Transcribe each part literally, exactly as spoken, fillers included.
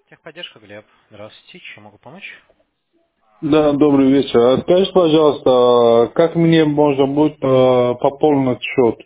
Техподдержка, Глеб. Здравствуйте, чем могу помочь? Да, добрый вечер. А скажите, пожалуйста, как мне можно будет э, пополнить счет?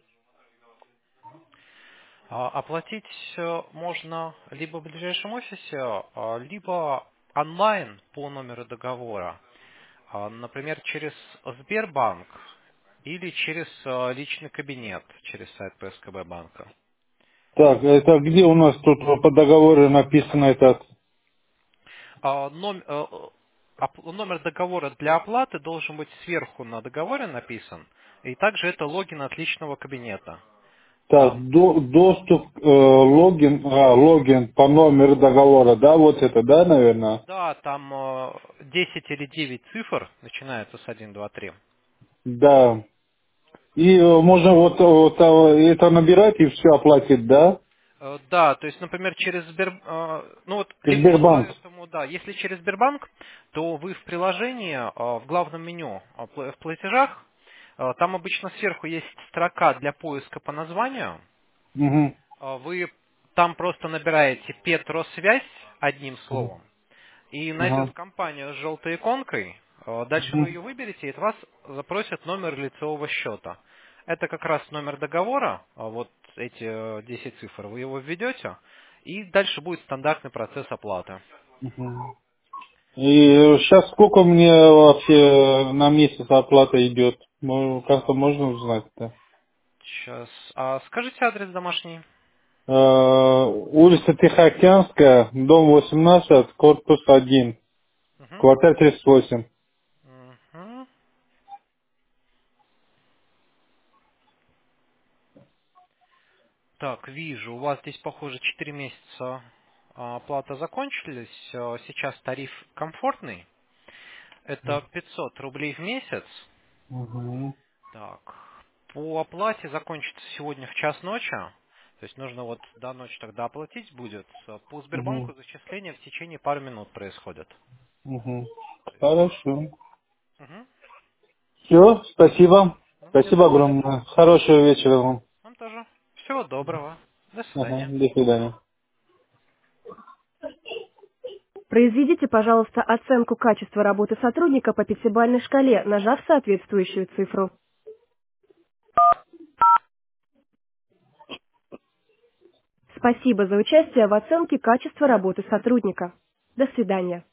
А, Оплатить э, можно либо в ближайшем офисе, а, либо онлайн по номеру договора. А, Например, через Сбербанк или через э, личный кабинет, через сайт П С К Б банка. Так, это где у нас тут по договору написано этот? А, ном- э, оп- Номер договора для оплаты должен быть сверху на договоре написан, и также это логин от личного кабинета. Так, Там до- доступ, э, логин, а, логин по номеру договора, да, вот это, да, наверное? Да, там э, десять или девять цифр, начинается с один, два, три. Да. И э, можно вот, вот э, это набирать и все оплатить, да? Э, Да, то есть, например, через Сбер... э, ну вот, легко по Сбербанк. этому, да, если через Сбербанк, то вы в приложении, э, в главном меню, э, пла- в платежах, э, там обычно сверху есть строка для поиска по названию. Угу. Э, Вы там просто набираете Петросвязь одним словом, и найдет Ага. компания с желтой иконкой. Э, Дальше вы Мгм. ее выберете, и от вас запросят номер лицевого счета. Это как раз номер договора, а вот эти э, десять цифр, вы его введете, и дальше будет стандартный процесс оплаты. Мгм. И сейчас сколько мне вообще на месяц оплата идет? Ну, как-то Так, можно узнать-то? сейчас. А скажите адрес домашний. Э, улица Тихоокеанская, дом восемнадцать, корпус один, Мгм. квартира тридцать восемь. Мгм. Так, вижу, у вас здесь, похоже, четыре месяца а, оплата закончились. А, Сейчас тариф комфортный. Это пятьсот рублей в месяц. Угу. Так, по оплате закончится сегодня в час ночи. То есть нужно вот до ночи тогда оплатить будет. По Угу. Сбербанку зачисление в течение пары минут происходит. Угу. То есть, Хорошо. мгм. Все, спасибо. Ну, не за Спасибо что. огромное. Хорошего вечера вам. Вам тоже. Всего доброго. До Ага, свидания. до свидания. Произведите, пожалуйста, оценку качества работы сотрудника по пятибалльной шкале, нажав соответствующую цифру. Спасибо за участие в оценке качества работы сотрудника. До свидания.